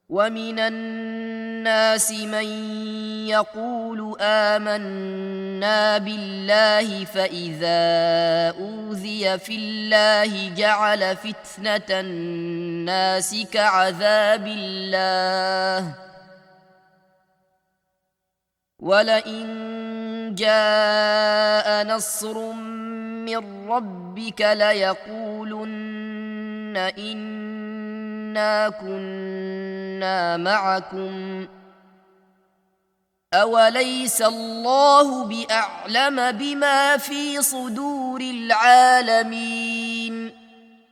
ومن الناس من يقول آمنا بالله فإذا أوذي في الله جعل فتنة الناس كعذاب الله ولئن جاء نصر من ربك ليقولن إنا كنا معكم أوليس الله بأعلم بما في صدور العالمين